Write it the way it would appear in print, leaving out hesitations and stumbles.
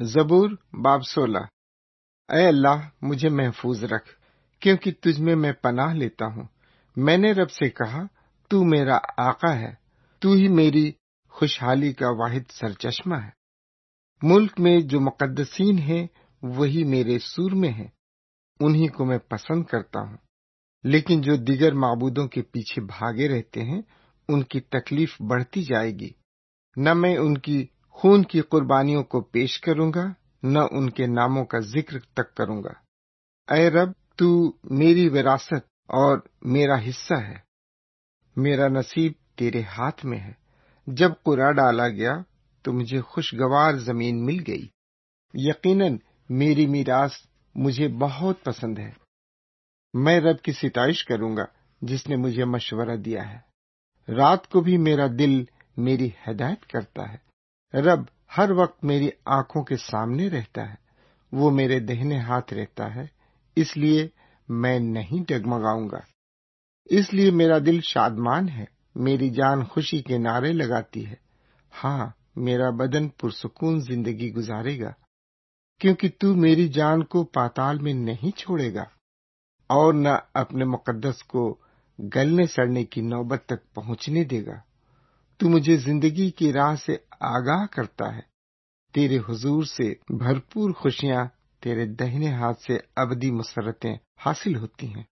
زبور باب 16۔ اے اللہ مجھے محفوظ رکھ، کیونکہ تجھ میں پناہ لیتا ہوں۔ میں نے رب سے کہا، تو میرا آقا ہے، تو ہی میری خوشحالی کا واحد سرچشمہ ہے۔ ملک میں جو مقدسین ہیں وہی میرے سور میں ہیں، انہی کو میں پسند کرتا ہوں۔ لیکن جو دیگر معبودوں کے پیچھے بھاگے رہتے ہیں ان کی تکلیف بڑھتی جائے گی۔ نہ میں ان کی خون کی قربانیوں کو پیش کروں گا، نہ ان کے ناموں کا ذکر تک کروں گا۔ اے رب، تو میری وراثت اور میرا حصہ ہے، میرا نصیب تیرے ہاتھ میں ہے۔ جب قرعہ ڈالا گیا تو مجھے خوشگوار زمین مل گئی۔ یقیناً میری میراث مجھے بہت پسند ہے۔ میں رب کی ستائش کروں گا جس نے مجھے مشورہ دیا ہے۔ رات کو بھی میرا دل میری ہدایت کرتا ہے۔ رب ہر وقت میری آنکھوں کے سامنے رہتا ہے، وہ میرے دہنے ہاتھ رہتا ہے، اس لیے میں نہیں ڈگمگاؤں گا۔ اس لیے میرا دل شادمان ہے، میری جان خوشی کے نعرے لگاتی ہے۔ ہاں، میرا بدن پرسکون زندگی گزارے گا، کیونکہ تو میری جان کو پاتال میں نہیں چھوڑے گا اور نہ اپنے مقدس کو گلنے سڑنے کی نوبت تک پہنچنے دے گا۔ تو مجھے زندگی کی راہ سے آگاہ کرتا ہے، تیرے حضور سے بھرپور خوشیاں، تیرے دہنے ہاتھ سے ابدی مسرتیں حاصل ہوتی ہیں۔